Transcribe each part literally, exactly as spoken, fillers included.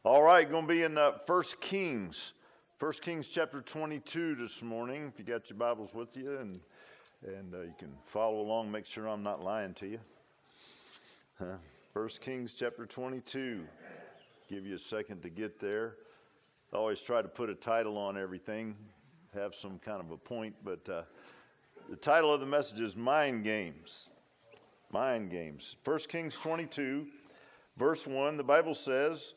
All right, going to be in uh, First Kings. First Kings chapter twenty-two this morning. If you got your Bibles with you, and and uh, you can follow along, make sure I'm not lying to you. Uh, First Kings chapter twenty-two. Give you a second to get there. I always try to put a title on everything, have some kind of a point, but uh, the title of the message is Mind Games. Mind Games. First Kings twenty-two, verse one, the Bible says,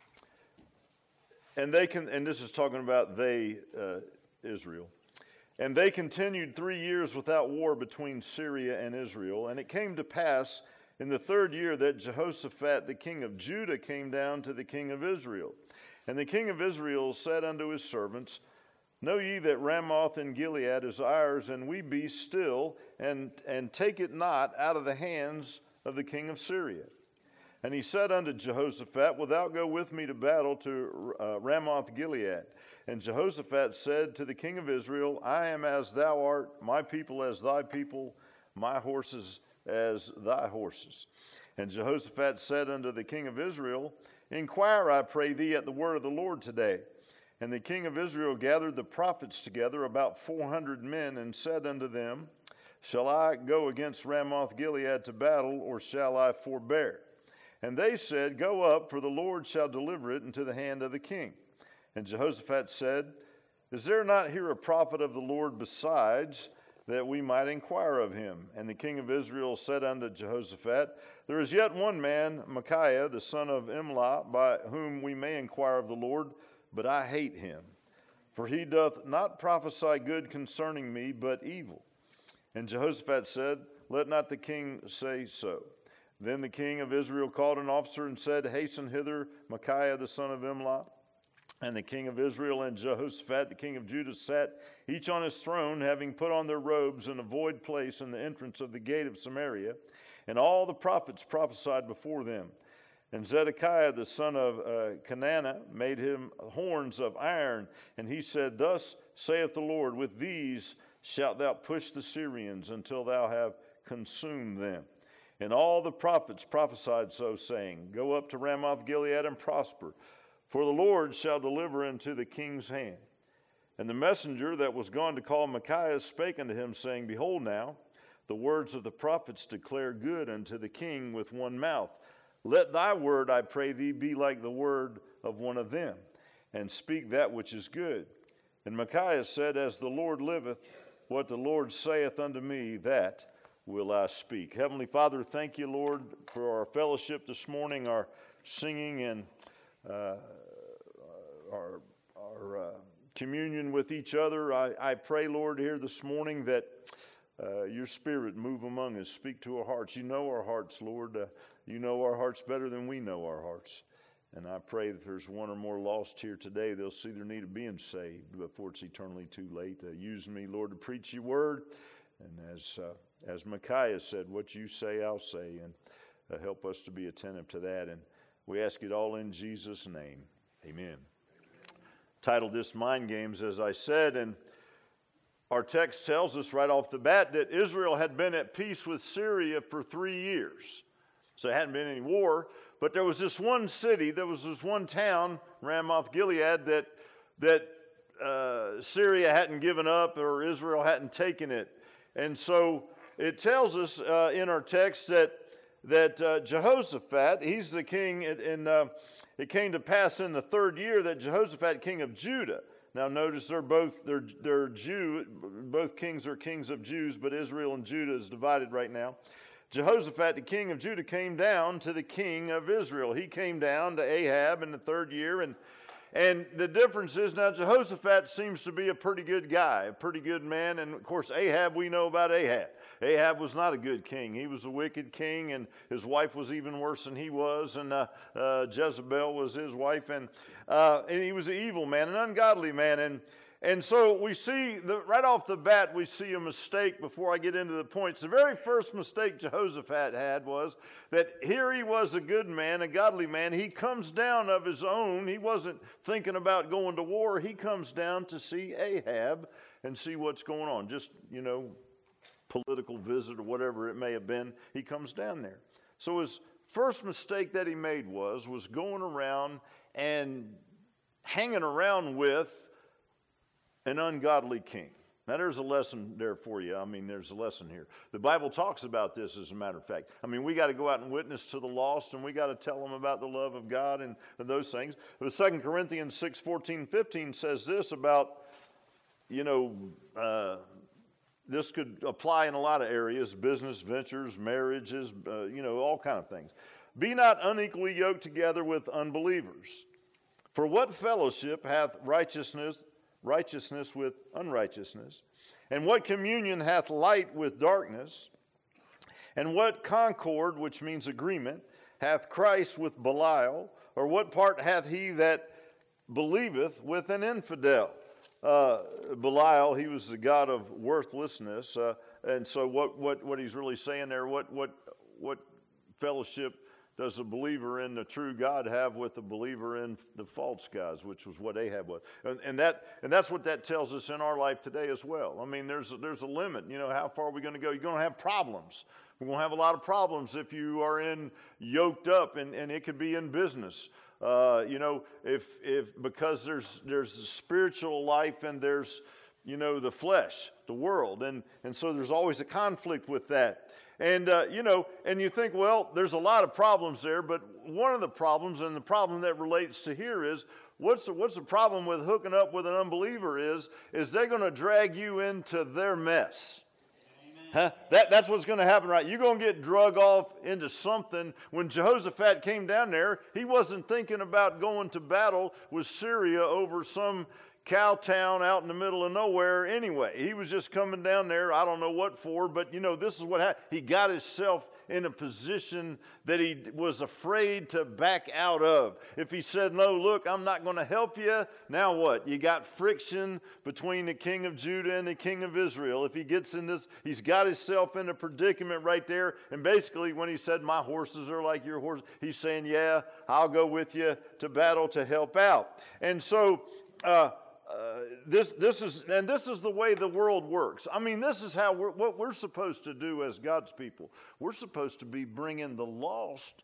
and they can, and this is talking about they, uh, Israel, and they continued three years without war between Syria and Israel, and it came to pass in the third year that Jehoshaphat, the king of Judah, came down to the king of Israel. And the king of Israel said unto his servants, Know ye that Ramoth in Gilead is ours, and we be still, and, and take it not out of the hands of the king of Syria. And he said unto Jehoshaphat, Wilt thou go with me to battle to uh, Ramoth Gilead? And Jehoshaphat said to the king of Israel, I am as thou art, my people as thy people, my horses as thy horses. And Jehoshaphat said unto the king of Israel, Inquire, I pray thee, at the word of the Lord today. And the king of Israel gathered the prophets together, about four hundred men, and said unto them, Shall I go against Ramoth Gilead to battle, or shall I forbear? And they said, Go up, for the Lord shall deliver it into the hand of the king. And Jehoshaphat said, Is there not here a prophet of the Lord besides, that we might inquire of him? And the king of Israel said unto Jehoshaphat, There is yet one man, Micaiah, the son of Imlah, by whom we may inquire of the Lord, but I hate him. For he doth not prophesy good concerning me, but evil. And Jehoshaphat said, Let not the king say so. Then the king of Israel called an officer and said, Hasten hither Micaiah, the son of Imlah. And the king of Israel and Jehoshaphat, the king of Judah, sat each on his throne, having put on their robes in a void place in the entrance of the gate of Samaria. And all the prophets prophesied before them. And Zedekiah, the son of uh, Kenana, made him horns of iron. And he said, Thus saith the Lord, With these shalt thou push the Syrians until thou have consumed them. And all the prophets prophesied so, saying, Go up to Ramoth Gilead and prosper, for the Lord shall deliver into the king's hand. And the messenger that was gone to call Micaiah spake unto him, saying, Behold now, the words of the prophets declare good unto the king with one mouth. Let thy word, I pray thee, be like the word of one of them, and speak that which is good. And Micaiah said, As the Lord liveth, what the Lord saith unto me, that will I speak. Heavenly Father, thank you, Lord, for our fellowship this morning, our singing and uh, our, our uh, communion with each other. I, I pray, Lord, here this morning that uh, your Spirit move among us, speak to our hearts. You know our hearts, Lord. Uh, you know our hearts better than we know our hearts. And I pray that there's one or more lost here today, they'll see their need of being saved before it's eternally too late. Uh, use me, Lord, to preach your word. And as uh, as Micaiah said, what you say, I'll say, and uh, help us to be attentive to that. And we ask it all in Jesus' name. Amen. Titled this Mind Games, as I said, and our text tells us right off the bat that Israel had been at peace with Syria for three years. So there hadn't been any war, but there was this one city, there was this one town, Ramoth Gilead, that, that uh, Syria hadn't given up or Israel hadn't taken it. And so it tells us uh, in our text that that uh, Jehoshaphat, he's the king, and uh, it came to pass in the third year that Jehoshaphat, king of Judah. Now notice they're both they're they're Jew, both kings are kings of Jews, but Israel and Judah is divided right now. Jehoshaphat, the king of Judah, came down to the king of Israel. He came down to Ahab in the third year, and And the difference is now Jehoshaphat seems to be a pretty good guy, a pretty good man. And, of course, Ahab, we know about Ahab. Ahab was not a good king. He was a wicked king, and his wife was even worse than he was. And uh, uh, Jezebel was his wife. And, uh, and he was an evil man, an ungodly man. And And so we see, the, right off the bat, we see a mistake before I get into the points. The very first mistake Jehoshaphat had was that here he was a good man, a godly man. He comes down of his own. He wasn't thinking about going to war. He comes down to see Ahab and see what's going on. Just, you know, political visit or whatever it may have been. He comes down there. So his first mistake that he made was, was going around and hanging around with an ungodly king. Now, there's a lesson there for you. I mean, there's a lesson here. The Bible talks about this, as a matter of fact. I mean, we got to go out and witness to the lost, and we got to tell them about the love of God and, and those things. But Second Corinthians six, fourteen, fifteen says this about, you know, uh, this could apply in a lot of areas, business ventures, marriages, uh, you know, all kind of things. Be not unequally yoked together with unbelievers. For what fellowship hath righteousness righteousness with unrighteousness? And what communion hath light with darkness? And what concord, which means agreement, hath Christ with Belial? Or what part hath he that believeth with an infidel? Uh, Belial, he was the god of worthlessness. Uh, and so what, what, what he's really saying there, what, what, what fellowship does a believer in the true God have with the believer in the false gods, which was what Ahab was? And, and that and that's what that tells us in our life today as well. I mean, there's a, there's a limit. You know, how far are we going to go? You're going to have problems. We're going to have a lot of problems if you are in yoked up, and, and it could be in business. Uh, you know, if if because there's there's the spiritual life and there's, you know, the flesh, the world, and and so there's always a conflict with that. And, uh, you know, and you think, well, there's a lot of problems there, but one of the problems, and the problem that relates to here is, what's the, what's the problem with hooking up with an unbeliever is, is they're going to drag you into their mess. Huh? That, that's what's going to happen, right? You're going to get drug off into something. When Jehoshaphat came down there, he wasn't thinking about going to battle with Syria over some cow town out in the middle of nowhere anyway. He was just coming down there, I don't know what for, but you know, this is what happened. He got himself in a position that he was afraid to back out of. If he said, no, look, I'm not going to help you, now what? You got friction between the king of Judah and the king of Israel. If he gets in this, he's got himself in a predicament right there. And basically when he said, my horses are like your horses, he's saying, yeah, I'll go with you to battle to help out. And so, uh, Uh, this this is and this is the way the world works. I mean, this is how we're, what we're supposed to do as God's people. We're supposed to be bringing the lost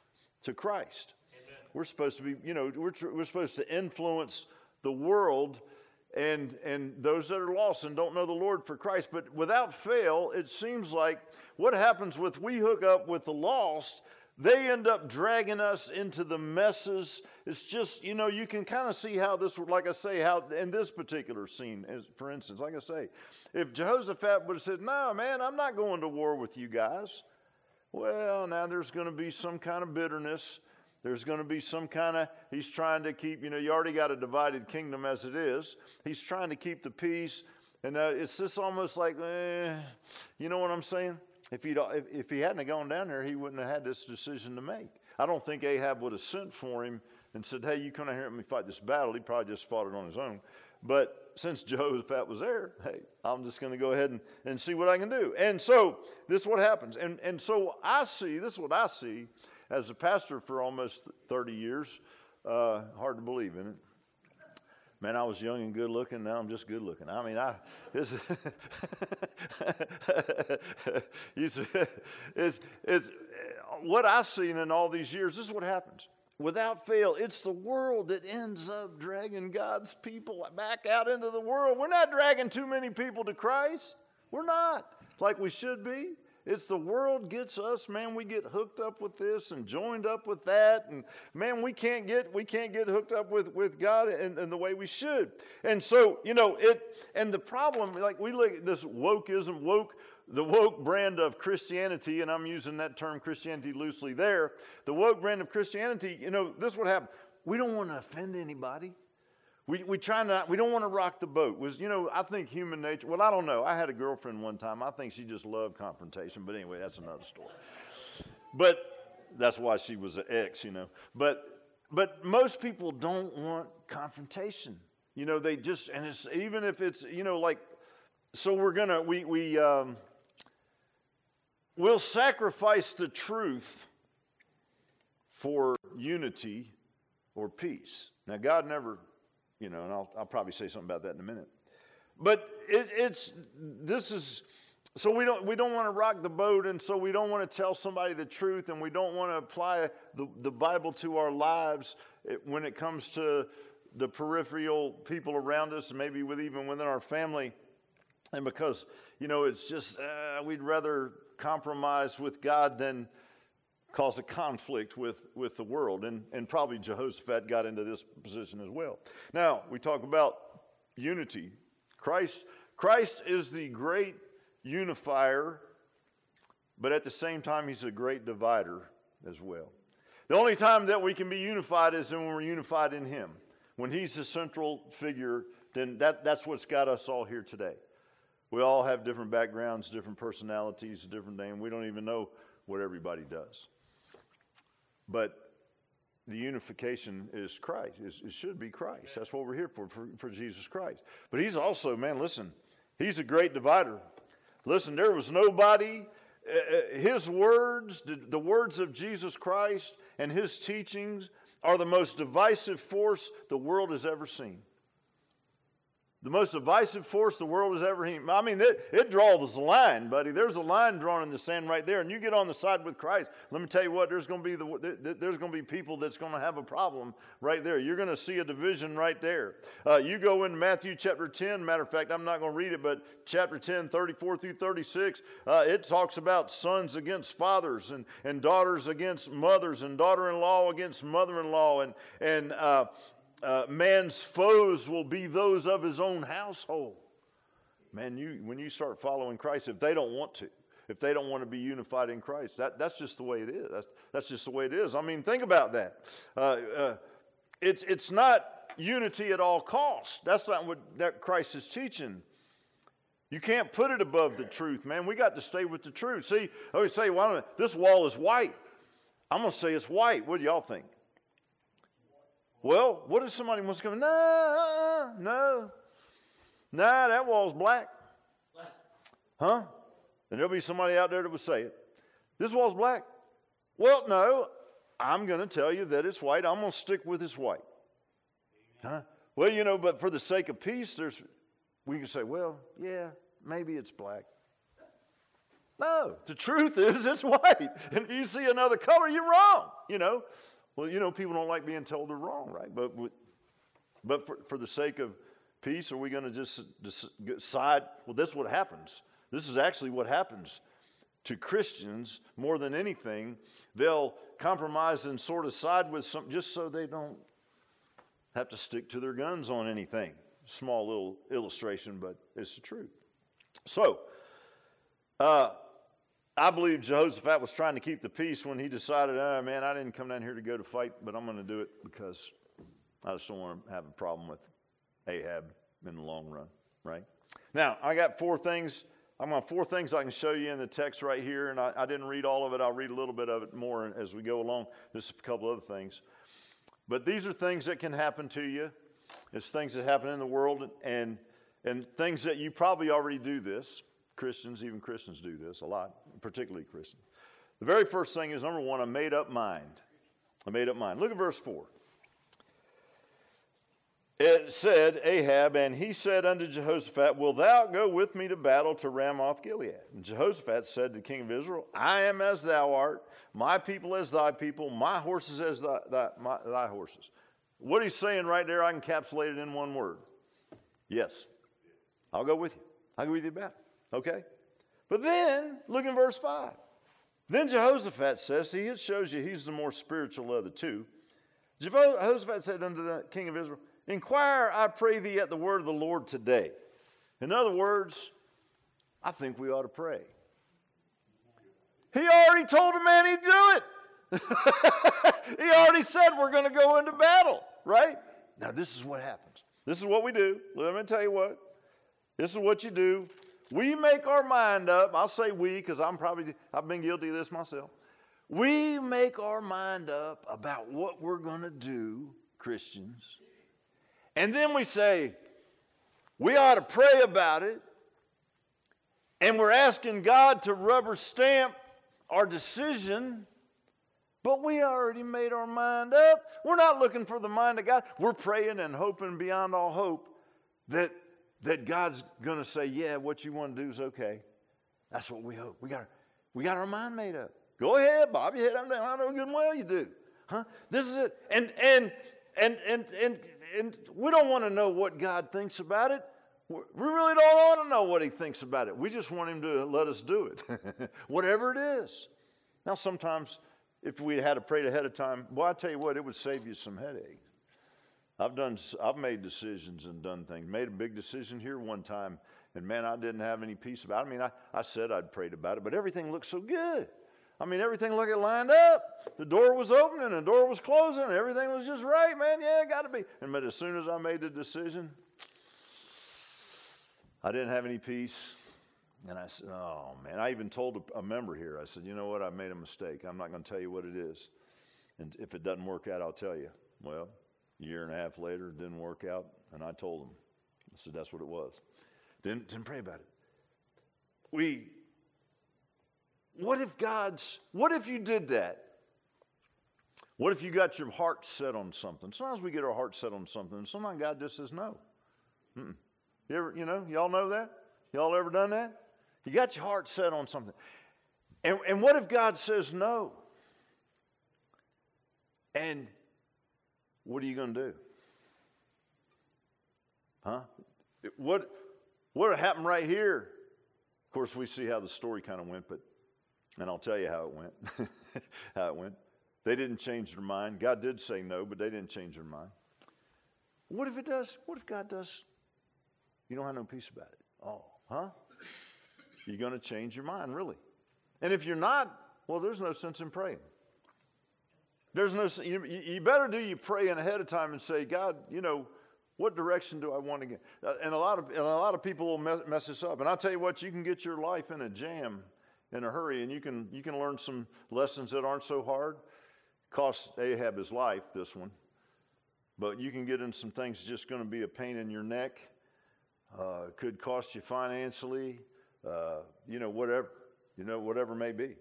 to Christ. Amen. We're supposed to be, you know, we're we're supposed to influence the world and and those that are lost and don't know the Lord for Christ. But without fail, it seems like what happens with we hook up with the lost, they end up dragging us into the messes. It's just, you know, you can kind of see how this would, like I say, how in this particular scene, as, for instance, like I say, if Jehoshaphat would have said, no, man, I'm not going to war with you guys. Well, now there's going to be some kind of bitterness. There's going to be some kind of, he's trying to keep, you know, you already got a divided kingdom as it is. He's trying to keep the peace. And uh, it's just almost like, eh, you know what I'm saying? If, he'd, if, if he hadn't gone down there, he wouldn't have had this decision to make. I don't think Ahab would have sent for him and said, hey, you come down here and let me fight this battle. He probably just fought it on his own. But since Jehoshaphat was there, hey, I'm just going to go ahead and, and see what I can do. And so this is what happens. And, and so I see, this is what I see as a pastor for almost thirty years. Uh, hard to believe, isn't it? Man, I was young and good looking. Now I'm just good looking. I mean, I it's it's, it's it's what I've seen in all these years. This is what happens. Without fail, it's the world that ends up dragging God's people back out into the world. We're not dragging too many people to Christ. We're not like we should be. It's the world gets us, man. We get hooked up with this and joined up with that, and man, we can't get we can't get hooked up with with God in, in the way we should. And so, you know, it and the problem, like we look at this wokeism, woke, the woke brand of Christianity, and I'm using that term Christianity loosely there. The woke brand of Christianity, you know, this is what happened. We don't want to offend anybody. We we try not, we don't want to rock the boat. Was, you know, I think human nature, well, I don't know. I had a girlfriend one time. I think she just loved confrontation. But anyway, that's another story. But that's why she was an ex, you know. But but most people don't want confrontation. You know, they just, and it's, even if it's, you know, like, so we're going to, we, we, um, we'll sacrifice the truth for unity or peace. Now, God never... You know, and I'll, I'll probably say something about that in a minute. But it, it's, this is, So we don't we don't want to rock the boat, and so we don't want to tell somebody the truth, and we don't want to apply the, the Bible to our lives when it comes to the peripheral people around us, maybe with even within our family. And because, you know, it's just, uh, we'd rather compromise with God than cause a conflict with, with the world. And, and probably Jehoshaphat got into this position as well. Now, we talk about unity. Christ, Christ is the great unifier, but at the same time, he's a great divider as well. The only time that we can be unified is when we're unified in him. When he's the central figure, then that, that's what's got us all here today. We all have different backgrounds, different personalities, different names. We don't even know what everybody does. But the unification is Christ. It's, it should be Christ. That's what we're here for, for, for Jesus Christ. But he's also, man, listen, he's a great divider. Listen, there was nobody, uh, his words, the, the words of Jesus Christ and his teachings are the most divisive force the world has ever seen. The most divisive force the world has ever seen. I mean, it, it draws a line, buddy. There's a line drawn in the sand right there, and you get on the side with Christ. Let me tell you what. There's going to be the there's going to be people that's going to have a problem right there. You're going to see a division right there. Uh, you go in Matthew chapter ten. Matter of fact, I'm not going to read it, but chapter ten, thirty-four through thirty-six, uh, it talks about sons against fathers and and daughters against mothers and daughter-in-law against mother-in-law and and. Uh, Uh, man's foes will be those of his own household. Man, you when you start following Christ, if they don't want to, if they don't want to be unified in Christ, that, that's just the way it is. That's, that's just the way it is. I mean, think about that. Uh, uh, it's, it's not unity at all costs. That's not what that Christ is teaching. You can't put it above the truth, man. We got to stay with the truth. See, I always say, well, this wall is white. I'm going to say it's white. What do y'all think? Well, what if somebody wants to come? No, no, no, that wall's black. Huh? And there'll be somebody out there that would say it. This wall's black. Well, no, I'm going to tell you that it's white. I'm going to stick with it's white. Huh? Well, you know, but for the sake of peace, there's we can say, well, yeah, maybe it's black. No, the truth is it's white. And if you see another color, you're wrong, you know. Well, you know, people don't like being told they're wrong, right? But but for, for the sake of peace, are we going to just decide, well, this is what happens. This is actually what happens to Christians more than anything. They'll compromise and sort of side with some just so they don't have to stick to their guns on anything. Small little illustration, but it's the truth. So, uh, I believe Jehoshaphat was trying to keep the peace when he decided, oh, man, I didn't come down here to go to fight, but I'm going to do it because I just don't want to have a problem with Ahab in the long run, right? Now, I got four things. I'm going to four things I can show you in the text right here, and I, I didn't read all of it. I'll read a little bit of it more as we go along. Just a couple other things. But these are things that can happen to you. It's things that happen in the world, and and things that you probably already do this. Christians, even Christians do this a lot, particularly Christians. The very first thing is, number one, a made-up mind. A made-up mind. Look at verse four. It said, Ahab, and he said unto Jehoshaphat, wilt thou go with me to battle to Ramoth Gilead? And Jehoshaphat said to the king of Israel, I am as thou art, my people as thy people, my horses as thy, thy, my, thy horses. What he's saying right there, I encapsulated in one word. Yes, I'll go with you. I'll go with you to battle. Okay? But then, look in verse five. Then Jehoshaphat says, see, it shows you he's the more spiritual of the two. Jehoshaphat said unto the king of Israel, inquire, I pray thee, at the word of the Lord today. In other words, I think we ought to pray. He already told a man he'd do it. He already said we're going to go into battle, right? Now, this is what happens. This is what we do. Let me tell you what. This is what you do. We make our mind up. I'll say we because I'm probably, I've been guilty of this myself. We make our mind up about what we're going to do, Christians. And then we say, we ought to pray about it. And we're asking God to rubber stamp our decision. But we already made our mind up. We're not looking for the mind of God. We're praying and hoping beyond all hope that that God's going to say, yeah, what you want to do is okay. That's what we hope. We got, we got our mind made up. Go ahead, bob your head up and down. I know good and well you do. Huh? This is it. And, and, and, and, and, and we don't want to know what God thinks about it. We really don't want to know what he thinks about it. We just want him to let us do it, whatever it is. Now, sometimes if we had prayed ahead of time, well, I tell you what, it would save you some headache. I've done, I've made decisions and done things. Made a big decision here one time, and man, I didn't have any peace about it. I mean, I, I said I'd prayed about it, but everything looked so good. I mean, everything looked lined up. The door was opening, and the door was closing, and everything was just right, man. Yeah, got to be. And but as soon as I made the decision, I didn't have any peace. And I said, oh, man. I even told a, a member here, I said, you know what? I made a mistake. I'm not going to tell you what it is. And if it doesn't work out, I'll tell you. Well, a year and a half later, it didn't work out. And I told him. I said, that's what it was. Didn't, didn't pray about it. We, what if God's, what if you did that? What if you got your heart set on something? Sometimes we get our heart set on something, and sometimes God just says no. Mm-mm. You ever, you know, y'all know that? Y'all ever done that? You got your heart set on something. And, and what if God says no? And what are you going to do? Huh? What, what happened right here? Of course, we see how the story kind of went, but, and I'll tell you how it went. how it went. They didn't change their mind. God did say no, but they didn't change their mind. What if it does? What if God does? You don't have no peace about it. Oh, huh? You're going to change your mind, really. And if you're not, well, there's no sense in praying. There's no, you, you better do you praying ahead of time and say, God, you know, what direction do I want to get? And a lot of, and a lot of people will mess, mess this up. And I'll tell you what, you can get your life in a jam in a hurry, and you can, you can learn some lessons that aren't so hard. Cost Ahab his life, this one. But you can get in some things just going to be a pain in your neck. Uh, could cost you financially, uh, you know, whatever, you know, whatever may be.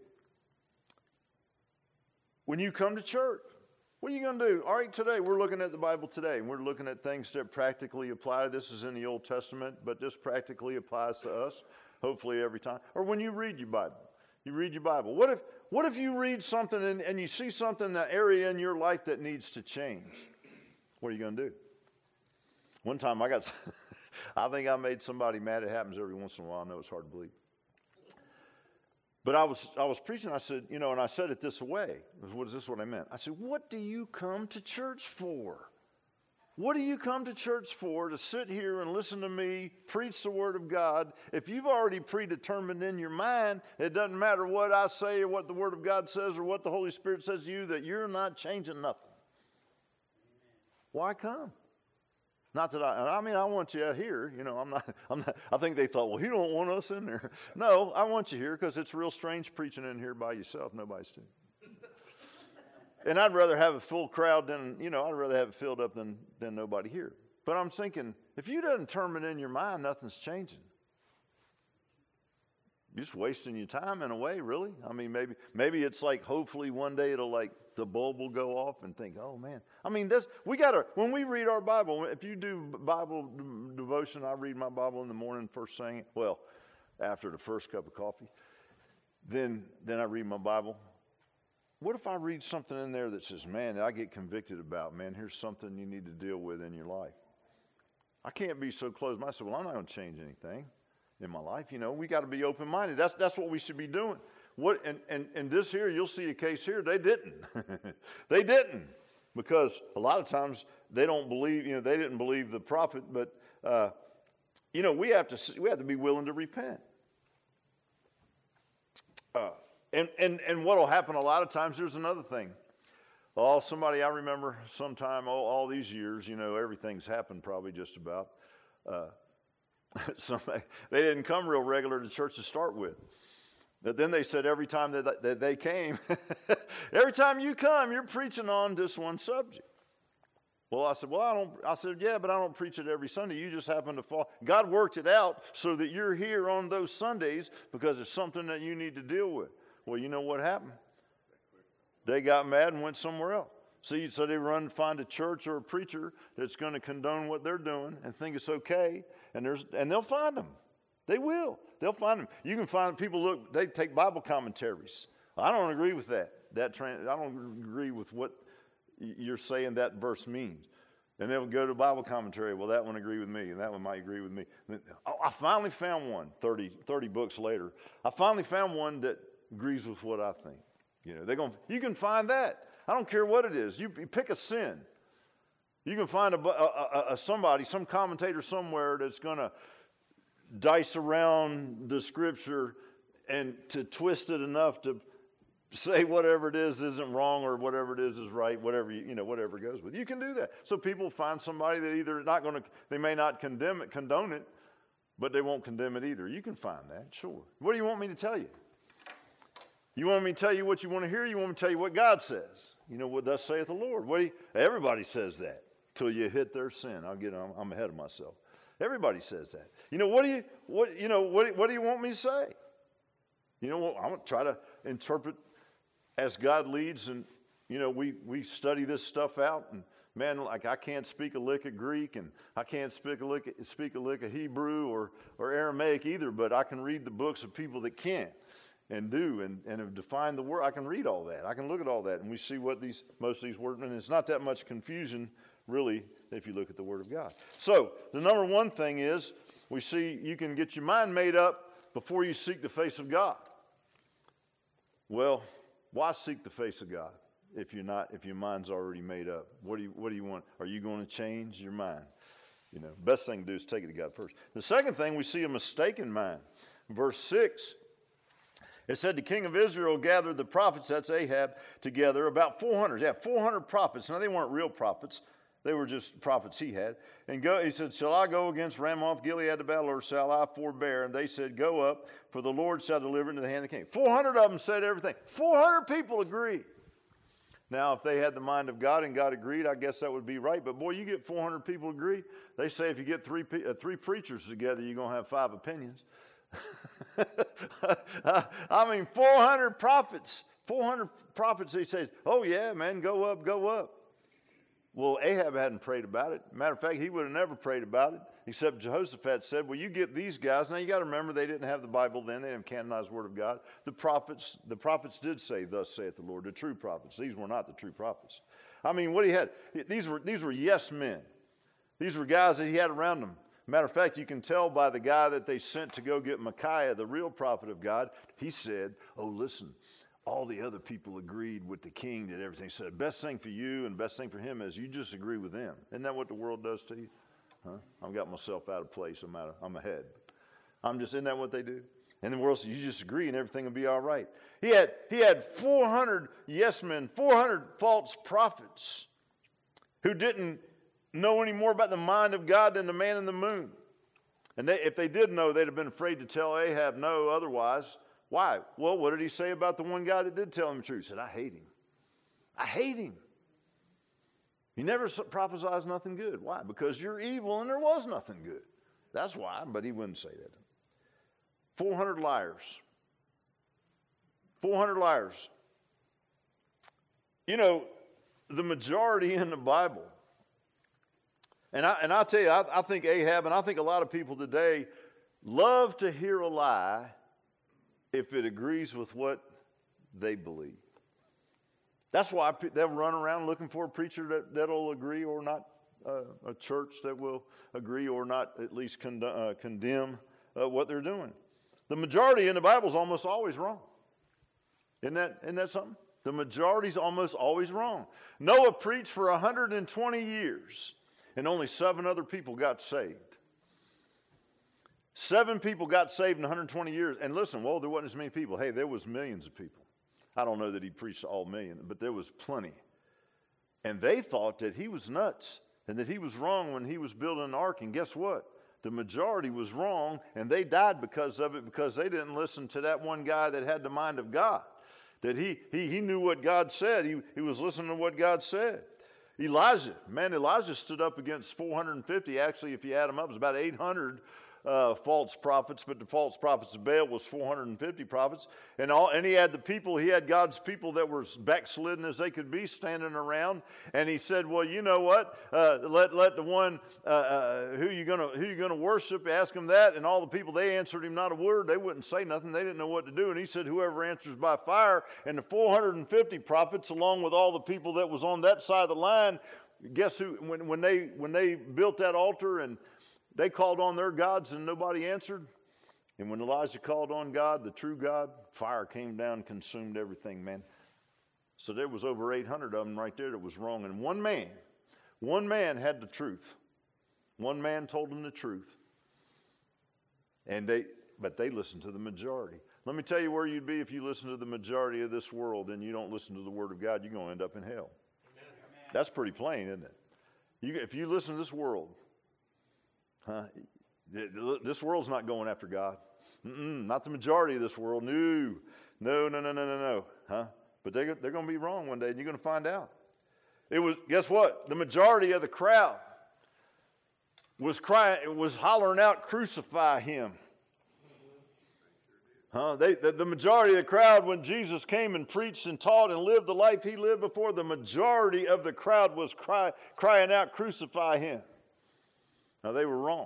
When you come to church, what are you going to do? All right, today, we're looking at the Bible today, and we're looking at things that practically apply. This is in the Old Testament, but this practically applies to us, hopefully every time. Or when you read your Bible, you read your Bible. What if, what if you read something and, and you see something in that area in your life that needs to change? What are you going to do? One time I got, I think I made somebody mad. It happens every once in a while. I know it's hard to believe. But I was I was preaching. I said, you know, and I said it this way. What is this what I meant? I said, what do you come to church for? What do you come to church for? To sit here and listen to me preach the Word of God. If you've already predetermined in your mind, it doesn't matter what I say or what the Word of God says or what the Holy Spirit says to you, that you're not changing nothing. Why come? Not that I, I mean, I want you here, you know, I'm not, I'm not, I think they thought, well, he don't want us in there. No, I want you here because it's real strange preaching in here by yourself. Nobody's doing it. And I'd rather have a full crowd than, you know, I'd rather have it filled up than, than nobody here. But I'm thinking, if you doesn't determine in your mind, nothing's changing. You're just wasting your time in a way, really. I mean, maybe, maybe it's like, hopefully one day it'll like, the bulb will go off and think, oh man. I mean, this, we got to, when we read our Bible, if you do Bible devotion, I read my Bible in the morning, first thing, well, after the first cup of coffee, then, then I read my Bible. What if I read something in there that says, man, I get convicted about, man, here's something you need to deal with in your life. I can't be so closed. I said, well, I'm not going to change anything in my life. You know, we got to be open-minded. That's, that's what we should be doing. What, and, and, and this here, you'll see a case here, they didn't. They didn't. Because a lot of times they don't believe, you know, they didn't believe the prophet, but, uh, you know, we have to, we have to be willing to repent. Uh, and, and, and what will happen a lot of times, there's another thing. Oh, somebody I remember sometime, all, all these years, you know, everything's happened probably just about. Uh, somebody, they didn't come real regular to church to start with. But then they said every time that, that they came, every time you come, you're preaching on this one subject. Well, I said, well, I don't, I said, yeah, but I don't preach it every Sunday. You just happen to fall. God worked it out so that you're here on those Sundays because it's something that you need to deal with. Well, you know what happened? They got mad and went somewhere else. See, so they run and find a church or a preacher that's going to condone what they're doing and think it's okay, and there's and they'll find them. They will. They'll find them. You can find people look, they take Bible commentaries. I don't agree with that. That trans, I don't agree with what you're saying that verse means. And they'll go to Bible commentary. Well, that one agree with me, and that one might agree with me. Oh, I finally found one thirty, thirty books later. I finally found one that agrees with what I think. You know, they're going. You can find that. I don't care what it is. You, you pick a sin. You can find a, a, a, a somebody, some commentator somewhere that's going to dice around the scripture and to twist it enough to say whatever it is isn't wrong or whatever it is is right, whatever you, you know, whatever goes with. You can do that. So people find somebody that either not going to, they may not condemn it, condone it, but they won't condemn it either. You can find that, sure. What do you want me to tell you? You want me to tell you what you want to hear? You want me to tell you what God says? You know what thus saith the Lord. What do you, everybody says that till you hit their sin. I'll get. I'm, I'm ahead of myself. Everybody says that. You know what do you what you know what what do you want me to say? You know what? I'm going to try to interpret as God leads, and you know we we study this stuff out. And man, like I can't speak a lick of Greek, and I can't speak a lick of, speak a lick of Hebrew or or Aramaic either. But I can read the books of people that can. And do, and, and have defined the word. I can read all that. I can look at all that, and we see what these most of these words, and it's not that much confusion, really, if you look at the Word of God. So, the number one thing is, we see you can get your mind made up before you seek the face of God. Well, why seek the face of God if you're not, if your mind's already made up? What do you, what do you want? Are you going to change your mind? You know, best thing to do is take it to God first. The second thing, we see a mistaken mind. Verse six. It said the king of Israel gathered the prophets, that's Ahab, together, about four hundred. Yeah, four hundred prophets. Now, they weren't real prophets. They were just prophets he had. And go, he said, shall I go against Ramoth Gilead to battle, or shall I forbear? And they said, go up, for the Lord shall deliver into the hand of the king. four hundred of them said everything. four hundred people agreed. Now, if they had the mind of God and God agreed, I guess that would be right. But, boy, you get four hundred people agree. They say if you get three, uh, three preachers together, you're going to have five opinions. I mean, four hundred prophets, four hundred prophets, he says, oh yeah, man, go up, go up. Well, Ahab hadn't prayed about it. Matter of fact, he would have never prayed about it, except Jehoshaphat said, well, you get these guys. Now, you got to remember, they didn't have the Bible then. They didn't canonize the Word of God. The prophets, the prophets did say, thus saith the Lord, the true prophets. These were not the true prophets. I mean, what he had, these were, these were yes men. These were guys that he had around him. Matter of fact, you can tell by the guy that they sent to go get Micaiah, the real prophet of God. He said, oh, listen, all the other people agreed with the king that everything. He said, the best thing for you and best thing for him is you just agree with them. Isn't that what the world does to you? Huh? I've got myself out of place. I'm, out of, I'm ahead. I'm just, isn't that what they do? And the world says, you just agree and everything will be all right. He had, he had four hundred yes men, four hundred false prophets who didn't know any more about the mind of God than the man in the moon. And they, if they did know, they'd have been afraid to tell Ahab no otherwise. Why? Well, what did he say about the one guy that did tell him the truth? He said, I hate him. I hate him. He never prophesies nothing good. Why? Because you're evil and there was nothing good. That's why, but he wouldn't say that. four hundred liars. four hundred liars. You know, the majority in the Bible, And, I, and I'll tell you, I, I think Ahab, and I think a lot of people today, love to hear a lie if it agrees with what they believe. That's why they'll run around looking for a preacher that, that'll agree or not, uh, a church that will agree or not at least con- uh, condemn uh, what they're doing. The majority in the Bible is almost always wrong. Isn't that, isn't that something? The majority's almost always wrong. Noah preached for one hundred twenty years. And only seven other people got saved. Seven people got saved in one hundred twenty years. And listen, well, there wasn't as many people. Hey, there was millions of people. I don't know that he preached to all million, but there was plenty. And they thought that he was nuts and that he was wrong when he was building an ark. And guess what? The majority was wrong, and they died because of it, because they didn't listen to that one guy that had the mind of God. That he he, he knew what God said. He, he was listening to what God said. Elijah, man, Elijah stood up against four hundred fifty. Actually, if you add them up, it's about eight hundred uh, false prophets, but the false prophets of Baal was four hundred fifty prophets. And all, and he had the people, he had God's people that were backslidden as they could be, standing around. And he said, well, you know what? Uh, let let the one uh, uh, who you gonna who you gonna worship, ask him that. And all the people, they answered him not a word. They wouldn't say nothing. They didn't know what to do. And he said, whoever answers by fire. And the four hundred fifty prophets, along with all the people that was on that side of the line, guess who? When when they when they built that altar and they called on their gods and nobody answered. And when Elijah called on God, the true God, fire came down and consumed everything, man. So there was over eight hundred of them right there that was wrong. And one man, one man had the truth. One man told them the truth. And they, but they listened to the majority. Let me tell you where you'd be if you listen to the majority of this world and you don't listen to the word of God. You're going to end up in hell. Amen. That's pretty plain, isn't it? You, if you listen to this world, huh, this world's not going after God. Mm-mm, not the majority of this world. No, no, no, no, no, no, no. Huh? But they, they're going to be wrong one day, and you're going to find out. It was, guess what? The majority of the crowd was crying, was hollering out, crucify him. Huh? They, the, the majority of the crowd, when Jesus came and preached and taught and lived the life he lived before, the majority of the crowd was cry, crying out, crucify him. Now, they were wrong.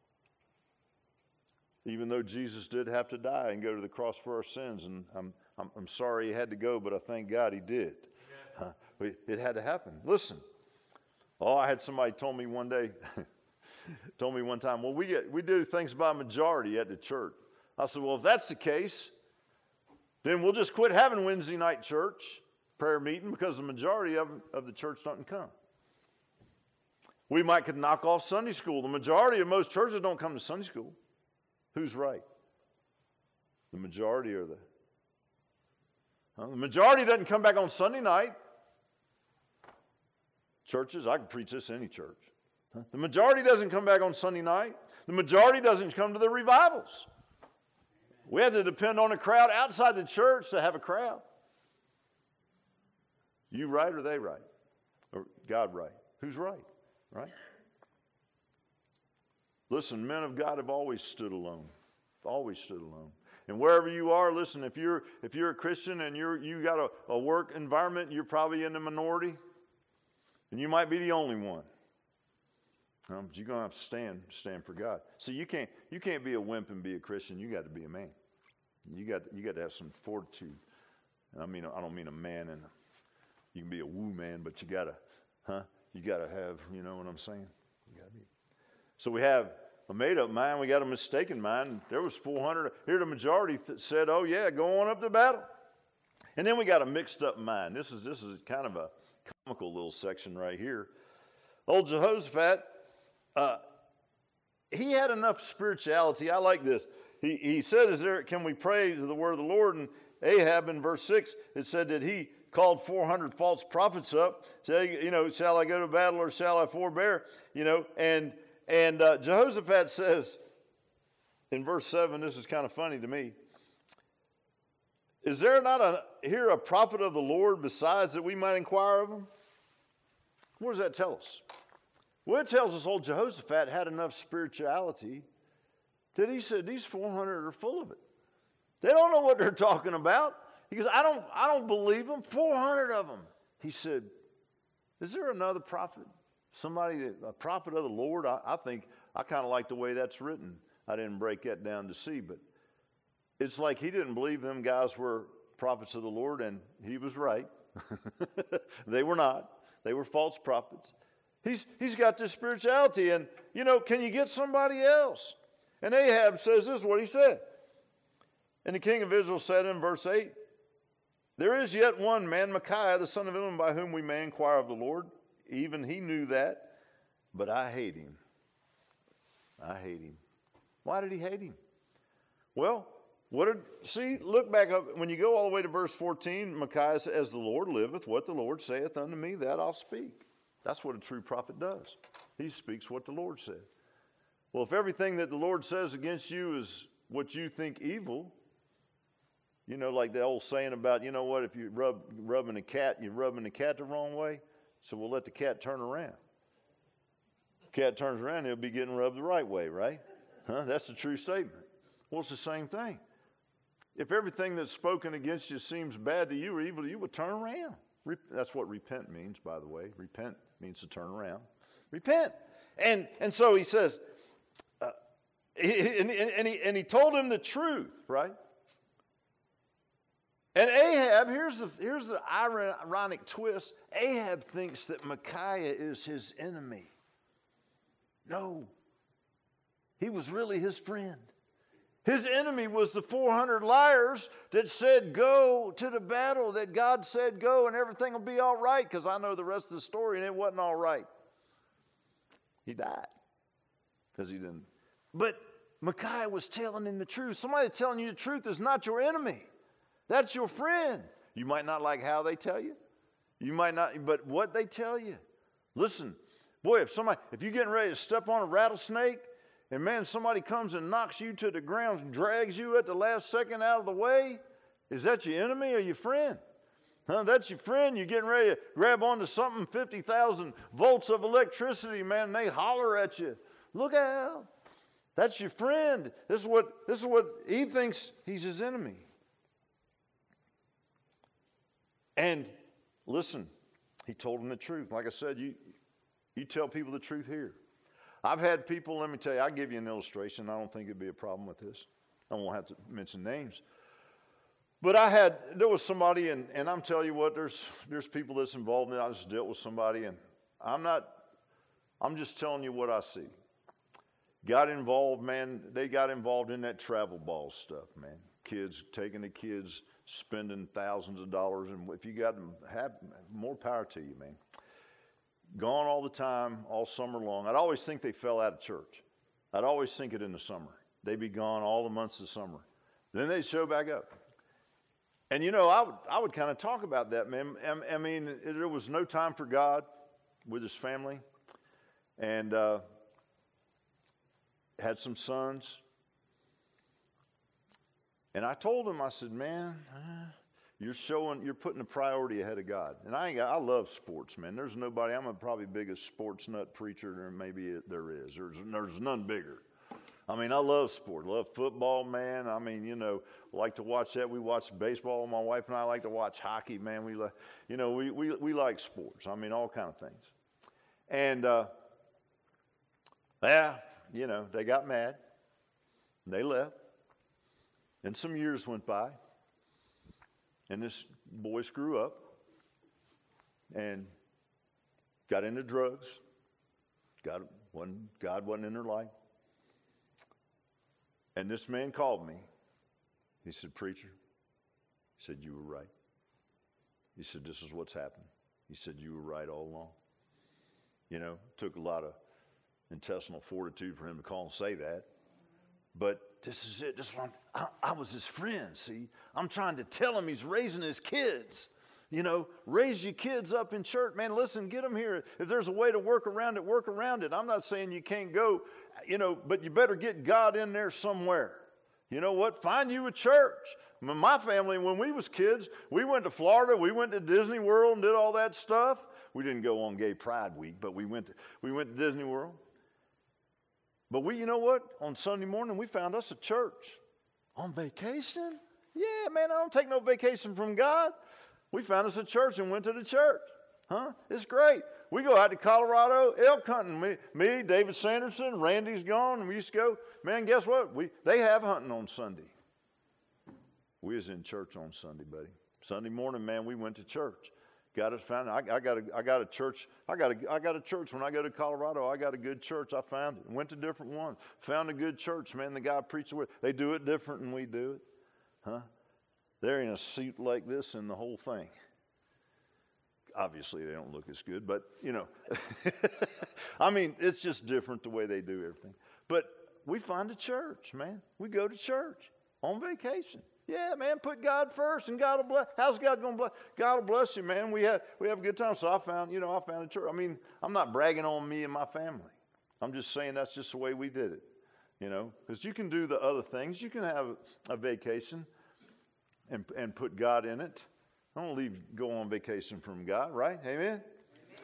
Even though Jesus did have to die and go to the cross for our sins, and I'm, I'm, I'm sorry he had to go, but I thank God he did. Huh? It had to happen. Listen, oh, I had somebody told me one day, told me one time, well, we get, we do things by majority at the church. I said, well, if that's the case, then we'll just quit having Wednesday night church prayer meeting because the majority of, of the church doesn't come. We might could knock off Sunday school. The majority of most churches don't come to Sunday school. Who's right? The majority or the... Huh? The majority doesn't come back on Sunday night. Churches, I can preach this in any church. Huh? The majority doesn't come back on Sunday night. The majority doesn't come to the revivals. We have to depend on a crowd outside the church to have a crowd. You right or they right? Or God right? Who's right? Right? Listen, men of God have always stood alone. Always stood alone. And wherever you are, listen, if you're if you're a Christian and you're you got a, a work environment, you're probably in the minority. And you might be the only one. Um, but you're gonna have to stand, stand for God. See, you can't you can't be a wimp and be a Christian. You got to be a man. You got you got to have some fortitude. And I mean, I don't mean a man and you can be a woo man, but you gotta, huh? You gotta have, you know what I'm saying? You gotta be. So we have a made-up mind. We got a mistaken mind. There was four hundred. Here the majority th- said, oh, yeah, go on up to battle. And then we got a mixed-up mind. This is this is kind of a comical little section right here. Old Jehoshaphat, uh, he had enough spirituality. I like this. He, he said, is there, can we pray to the word of the Lord? And Ahab in verse six, it said that he called four hundred false prophets up. Say, you know, shall I go to battle or shall I forbear? You know, and... And uh, Jehoshaphat says in verse seven, this is kind of funny to me. Is there not a, here a prophet of the Lord besides that we might inquire of him? What does that tell us? Well, it tells us old Jehoshaphat had enough spirituality that he said these four hundred are full of it. They don't know what they're talking about. He goes, I don't, I don't believe them. four hundred of them. He said, is there another prophet? Somebody, a prophet of the Lord? I, I think, I kind of like the way that's written. I didn't break that down to see, but it's like he didn't believe them guys were prophets of the Lord, and he was right. They were not. They were false prophets. He's, he's got this spirituality, and, you know, can you get somebody else? And Ahab says this is what he said. And the king of Israel said in verse eight, there is yet one man, Micaiah, the son of Imlah, by whom we may inquire of the Lord. Even he knew that, but I hate him. I hate him. Why did he hate him? Well, what did, see, look back up. When you go all the way to verse fourteen, Micaiah says, as the Lord liveth, what the Lord saith unto me, that I'll speak. That's what a true prophet does. He speaks what the Lord said. Well, if everything that the Lord says against you is what you think evil, you know, like the old saying about, you know what, if you're rub, rubbing a cat, you're rubbing the cat the wrong way. So we'll let the cat turn around. Cat turns around, he'll be getting rubbed the right way, right? Huh? That's a true statement. Well, it's the same thing. If everything that's spoken against you seems bad to you or evil to you, will turn around. Re- that's what repent means, by the way. Repent means to turn around. Repent. And and so he says, uh, he, and, and, he, and he told him the truth, right? And Ahab, here's the, here's the ironic twist. Ahab thinks that Micaiah is his enemy. No. He was really his friend. His enemy was the four hundred liars that said go to the battle, that God said go and everything will be all right, because I know the rest of the story and it wasn't all right. He died because he didn't. But Micaiah was telling him the truth. Somebody telling you the truth is not your enemy. That's your friend. You might not like how they tell you. You might not, but what they tell you. Listen, boy, if somebody, if you're getting ready to step on a rattlesnake, and man, somebody comes and knocks you to the ground and drags you at the last second out of the way, is that your enemy or your friend? Huh? That's your friend. You're getting ready to grab onto something, fifty thousand volts of electricity, man, and they holler at you. Look out. That's your friend. This is what, this is what he thinks he's his enemy. And listen, he told him the truth. Like I said, you, you tell people the truth here. I've had people, let me tell you, I'll give you an illustration. I don't think it'd be a problem with this. I won't have to mention names. But I had, there was somebody, and, and I'm telling you what, there's there's people that's involved in it. I just dealt with somebody, and I'm not, I'm just telling you what I see. Got involved, man, they got involved in that travel ball stuff, man. Kids, taking the kids, spending thousands of dollars, and if you got them, have more power to you, man. Gone all the time, all summer long. I'd always think they fell out of church. I'd always think it in the summer. They'd be gone all the months of summer. Then they'd show back up. And, you know, I would I would kind of talk about that, man. I, I mean, there was no time for God with his family. And uh, had some sons. And I told him, I said, man, uh, you're showing, you're putting a priority ahead of God. And I ain't got, I love sports, man. There's nobody, I'm a probably biggest sports nut preacher there maybe it, there is. There's, there's none bigger. I mean, I love sport. Love football, man. I mean, you know, like to watch that. We watch baseball. My wife and I like to watch hockey, man. We like, you know, we, we, we like sports. I mean, all kind of things. And, uh, yeah, you know, they got mad. And they left. And some years went by. And this boy grew up and got into drugs. God wasn't, God wasn't in her life. And this man called me. He said, preacher, he said, you were right. He said, this is what's happened. He said, you were right all along. You know, it took a lot of intestinal fortitude for him to call and say that. But this is it. This is what I'm, I, I was his friend, see. I'm trying to tell him he's raising his kids. You know, raise your kids up in church. Man, listen, get them here. If there's a way to work around it, work around it. I'm not saying you can't go, you know, but you better get God in there somewhere. You know what? Find you a church. My family, when we was kids, we went to Florida. We went to Disney World and did all that stuff. We didn't go on Gay Pride Week, but we went to, we went to Disney World. But we, you know what? On Sunday morning, we found us a church. On vacation? Yeah, man, I don't take no vacation from God. We found us a church and went to the church. Huh? It's great. We go out to Colorado elk hunting. Me, me, David Sanderson, Randy's gone, and we used to go. Man, guess what? We They have hunting on Sunday. We was in church on Sunday, buddy. Sunday morning, man, we went to church. Got it found. I, I got a. I got a church. I got a. I got a church. When I go to Colorado, I got a good church. I found it. Went to different ones. Found a good church. Man, the guy preached with. They do it different than we do it, huh? They're in a seat like this in the whole thing. Obviously, they don't look as good, but you know, I mean, it's just different the way they do everything. But we find a church, man. We go to church on vacation. Yeah, man, put God first, and God will bless. How's God going to bless? God will bless you, man. We have we have a good time. So I found, you know, I found a church. I mean, I'm not bragging on me and my family. I'm just saying that's just the way we did it, you know. Because you can do the other things. You can have a vacation and and put God in it. I don't leave go on vacation from God, right? Amen? Amen.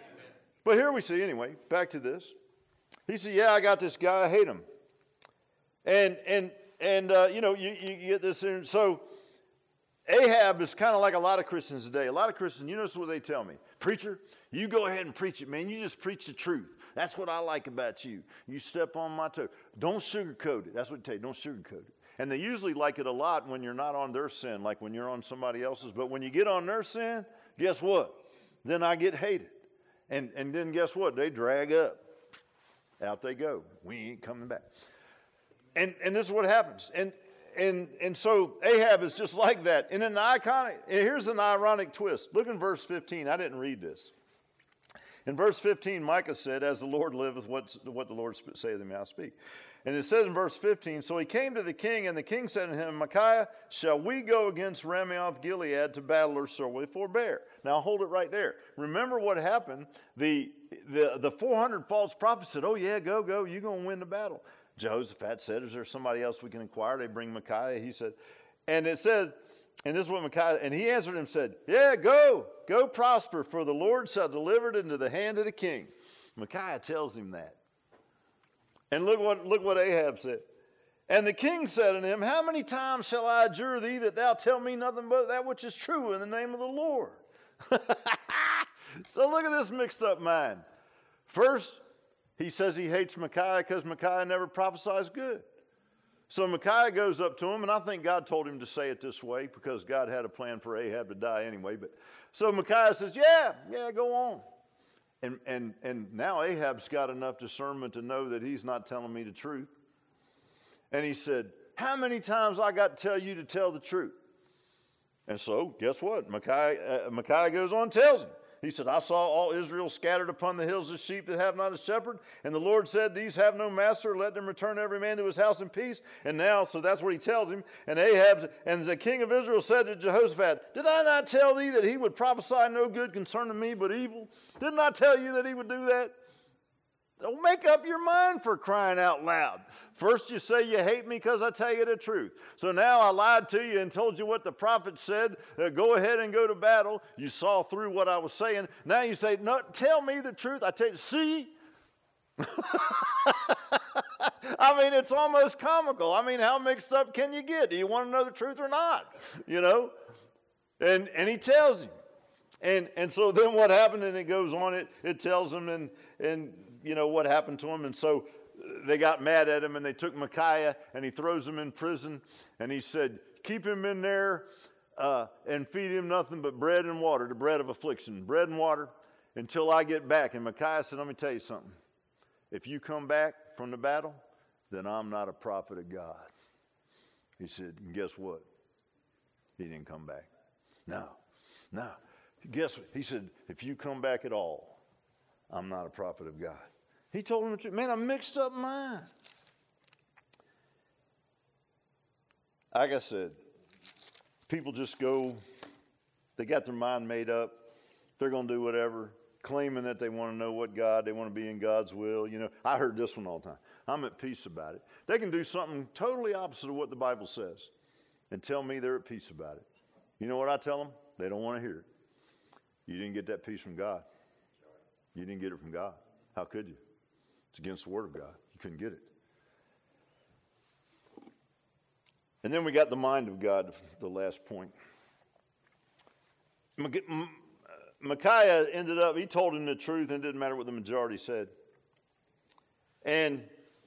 But here we see anyway. Back to this. He said, "Yeah, I got this guy. I hate him." And, and, and uh, you know, you, you get this. In, so Ahab is kind of like a lot of Christians today. A lot of Christians, you notice what they tell me. Preacher, you go ahead and preach it, man. You just preach the truth. That's what I like about you. You step on my toe. Don't sugarcoat it. That's what they tell you. Don't sugarcoat it. And they usually like it a lot when you're not on their sin, like when you're on somebody else's. But when you get on their sin, guess what? Then I get hated. And, and then guess what? They drag up. Out they go. We ain't coming back. And, and this is what happens. And, and, and so Ahab is just like that. And an iconic, and here's an ironic twist. Look in verse fifteen. I didn't read this. In verse fifteen, Micah said, as the Lord liveth, what, what the Lord saith to me, I speak. And it says in verse fifteen, so he came to the king, and the king said to him, Micaiah, shall we go against Ramoth Gilead to battle, or shall we forbear? Now hold it right there. Remember what happened. The, the, the four hundred false prophets said, oh yeah, go, go, you're going to win the battle. Jehoshaphat said, is there somebody else we can inquire? They bring Micaiah. He said, and it said, and this is what Micaiah, and he answered him and said, yeah, go, go prosper, for the Lord shall deliver it into the hand of the king. Micaiah tells him that. And look what, look what Ahab said. And the king said unto him, how many times shall I adjure thee that thou tell me nothing but that which is true in the name of the Lord? So look at this mixed up mind. First, he says he hates Micaiah because Micaiah never prophesies good. So Micaiah goes up to him, and I think God told him to say it this way because God had a plan for Ahab to die anyway. But so Micaiah says, yeah, yeah, go on. And, and, and now Ahab's got enough discernment to know that he's not telling me the truth. And he said, how many times I got to tell you to tell the truth? And so, guess what? Micaiah, uh, Micaiah goes on and tells him. He said, I saw all Israel scattered upon the hills as sheep that have not a shepherd. And the Lord said, these have no master. Let them return every man to his house in peace. And now, so that's what he tells him. And Ahab, and the king of Israel said to Jehoshaphat, did I not tell thee that he would prophesy no good concerning me but evil? Didn't I tell you that he would do that? Don't make up your mind, for crying out loud. First you say you hate me because I tell you the truth. So now I lied to you and told you what the prophet said. Uh, go ahead and go to battle. You saw through what I was saying. Now you say, no, tell me the truth. I tell you, see? I mean, it's almost comical. I mean, how mixed up can you get? Do you want to know the truth or not? You know? And, and he tells him. And, and so then what happened, and it goes on, it, it tells him, and, and you know, what happened to him. And so they got mad at him, and they took Micaiah, and he throws him in prison. And he said, keep him in there uh, and feed him nothing but bread and water, the bread of affliction, bread and water, until I get back. And Micaiah said, let me tell you something. If you come back from the battle, then I'm not a prophet of God. He said, and guess what? He didn't come back. No, no. Guess what? He said, if you come back at all, I'm not a prophet of God. He told him the truth. Man, I mixed up mine. Like I said, people just go, they got their mind made up. They're going to do whatever, claiming that they want to know what God, they want to be in God's will. You know, I heard this one all the time. I'm at peace about it. They can do something totally opposite of what the Bible says and tell me they're at peace about it. You know what I tell them? They don't want to hear it. You didn't get that peace from God. You didn't get it from God. How could you? It's against the Word of God. You couldn't get it. And then we got the mind of God, the last point. Micaiah ended up, he told him the truth, and it didn't matter what the majority said. And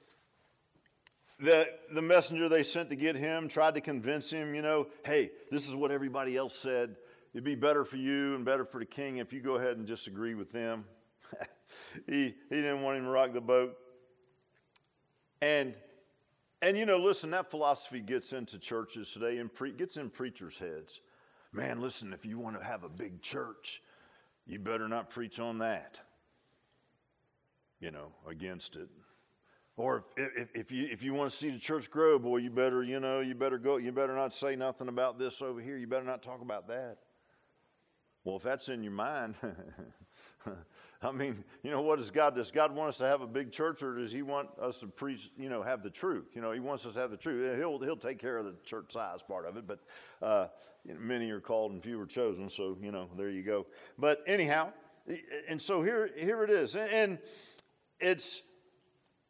the, the messenger they sent to get him tried to convince him, you know, hey, this is what everybody else said. It'd be better for you and better for the king if you go ahead and just agree with them. he, he didn't want him to rock the boat. And, and you know, listen, that philosophy gets into churches today and pre- gets in preachers' heads. Man, listen, if you want to have a big church, you better not preach on that, you know, against it. Or if, if, if you if you want to see the church grow, boy, you better, you know, you better go, you better not say nothing about this over here. You better not talk about that. Well, if that's in your mind, I mean, you know, what does God, does God want us to have a big church, or does he want us to preach, you know, have the truth? You know, he wants us to have the truth. He'll, he'll take care of the church size part of it, but uh, you know, many are called and few are chosen. So, you know, there you go. But anyhow, and so here, here it is. And it's,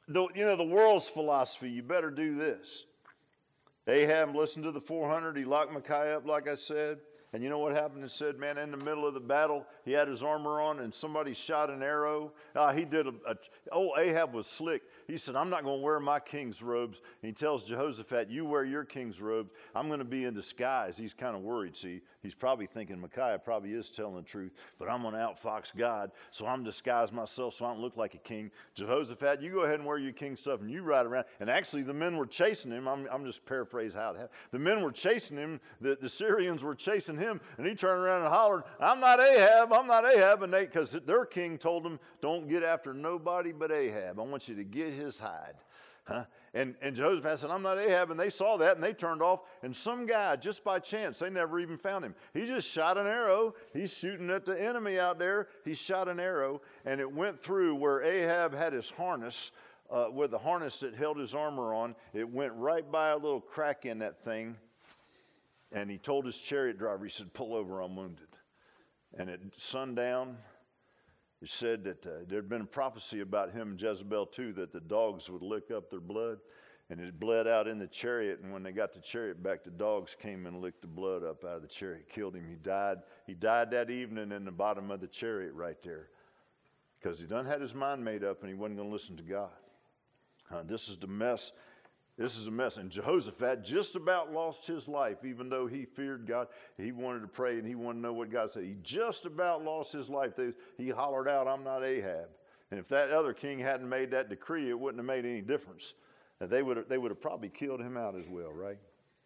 the, you know, the world's philosophy, you better do this. Ahab listened to the four hundred. He locked Micaiah up, like I said. And you know what happened? It said, man, in the middle of the battle, he had his armor on and somebody shot an arrow. Uh, he did a, a, oh, Ahab was slick. He said, I'm not going to wear my king's robes. And he tells Jehoshaphat, you wear your king's robes. I'm going to be in disguise. He's kind of worried, see. He's probably thinking Micaiah probably is telling the truth, but I'm going to outfox God, so I'm disguised myself so I don't look like a king. Jehoshaphat, you go ahead and wear your king stuff and you ride around. And actually, the men were chasing him. I'm, I'm just paraphrasing how it happened. The men were chasing him. The, the Syrians were chasing him, and he turned around and hollered, I'm not Ahab, I'm not Ahab. And they, because their king told them, don't get after nobody but Ahab. I want you to get his hide. Huh? And, and Jehoshaphat said, I'm not Ahab. And they saw that and they turned off. And some guy, just by chance, they never even found him. He just shot an arrow. He's shooting at the enemy out there. He shot an arrow and it went through where Ahab had his harness, uh, where the harness that held his armor on. It went right by a little crack in that thing. And he told his chariot driver, he said, pull over, I'm wounded. And at sundown, it said that uh, there had been a prophecy about him and Jezebel too, that the dogs would lick up their blood. And it bled out in the chariot. And when they got the chariot back, the dogs came and licked the blood up out of the chariot, killed him. He died. He died that evening in the bottom of the chariot right there. Because he done had his mind made up and he wasn't going to listen to God. Uh, this is the mess. This is a mess. And Jehoshaphat just about lost his life, even though he feared God. He wanted to pray and he wanted to know what God said. He just about lost his life. They, he hollered out, I'm not Ahab. And if that other king hadn't made that decree, it wouldn't have made any difference. And they would have, they would have probably killed him out as well, right?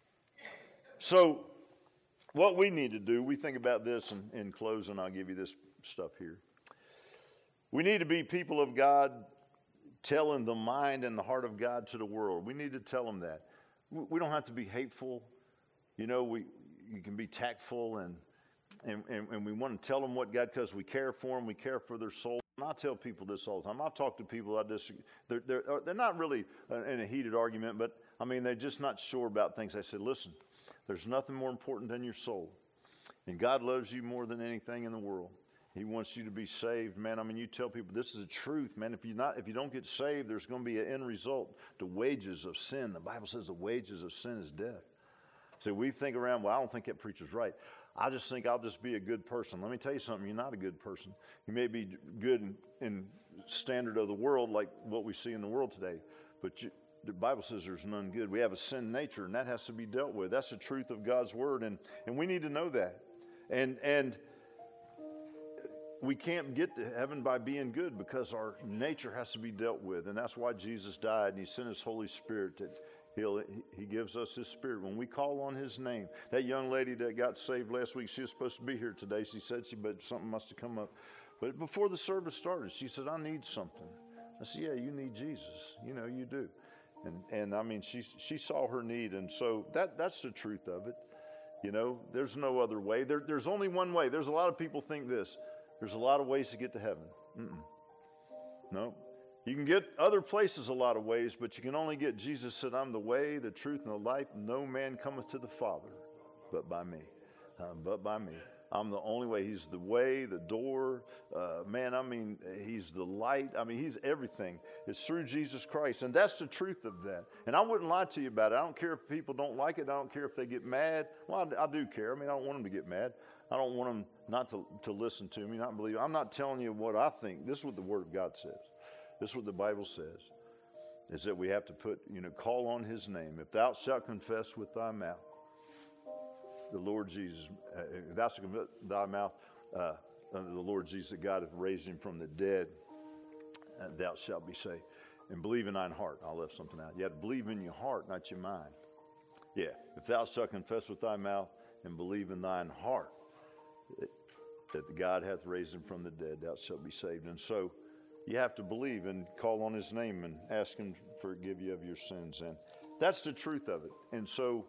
So what we need to do, we think about this in, in closing. I'll give you this stuff here. We need to be people of God, telling the mind and the heart of God to the world. We need to tell them that. We don't have to be hateful. You know, we you can be tactful, and and, and, and we want to tell them what God, because we care for them, we care for their soul. And I tell people this all the time. I've talked to people, I disagree. They're, they're, they're not really in a heated argument, but I mean, they're just not sure about things. I said, listen, there's nothing more important than your soul. And God loves you more than anything in the world. He wants you to be saved, man. I mean, you tell people this is the truth, man. If you not, if you don't get saved, there's going to be an end result. The wages of sin. The Bible says the wages of sin is death. So we think around, well, I don't think that preacher's right. I just think I'll just be a good person. Let me tell you something. You're not a good person. You may be good in, in standard of the world, like what we see in the world today, but you, the Bible says there's none good. We have a sin nature, and that has to be dealt with. That's the truth of God's word, and and we need to know that. And and. We can't get to heaven by being good, because our nature has to be dealt with. And that's why Jesus died and he sent his Holy Spirit that he'll, he gives us his Spirit. When we call on his name, that young lady that got saved last week, she was supposed to be here today. She said she, but something must have come up. But before the service started, she said, I need something. I said, yeah, you need Jesus. You know, you do. And, and I mean, she, she saw her need. And so that, that's the truth of it. You know, there's no other way. There, there's only one way. There's a lot of people think this. There's a lot of ways to get to heaven. Mm-mm. No. You can get other places a lot of ways, but you can only get, Jesus said, I'm the way, the truth, and the life. No man cometh to the Father but by me. Um, but by me. I'm the only way. He's the way, the door. Uh, man, I mean, he's the light. I mean, he's everything. It's through Jesus Christ. And that's the truth of that. And I wouldn't lie to you about it. I don't care if people don't like it. I don't care if they get mad. Well, I, I do care. I mean, I don't want them to get mad. I don't want them not to, to listen to me, not believe. I'm not telling you what I think. This is what the Word of God says. This is what the Bible says, is that we have to put, you know, call on his name. If thou shalt confess with thy mouth the Lord Jesus, uh, if thou shalt confess with thy mouth uh, the Lord Jesus, that God hath raised him from the dead, uh, thou shalt be saved. And believe in thine heart. I left something out. You have to believe in your heart, not your mind. Yeah. If thou shalt confess with thy mouth and believe in thine heart that, that God hath raised him from the dead, thou shalt be saved. And so you have to believe and call on his name and ask him to forgive you of your sins. And that's the truth of it. And so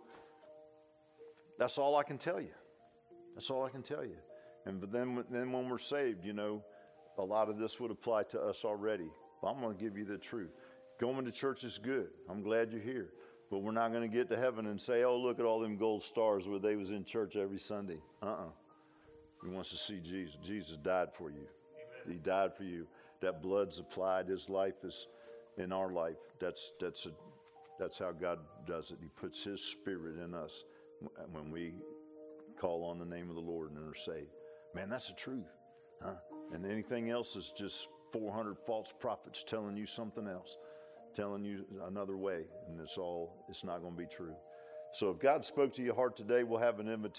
that's all I can tell you. That's all I can tell you. And but then, then when we're saved, you know, a lot of this would apply to us already. Well, I'm going to give you the truth. Going to church is good. I'm glad you're here. But we're not going to get to heaven and say, oh, look at all them gold stars where they was in church every Sunday. Uh-uh. He wants to see Jesus. Jesus died for you. Amen. He died for you. That blood's applied. His life is, in our life. That's that's a, that's how God does it. He puts His Spirit in us when we call on the name of the Lord and are saved. Man, that's the truth, huh? And anything else is just four hundred false prophets telling you something else, telling you another way, and it's all, it's not going to be true. So if God spoke to your heart today, we'll have an invitation.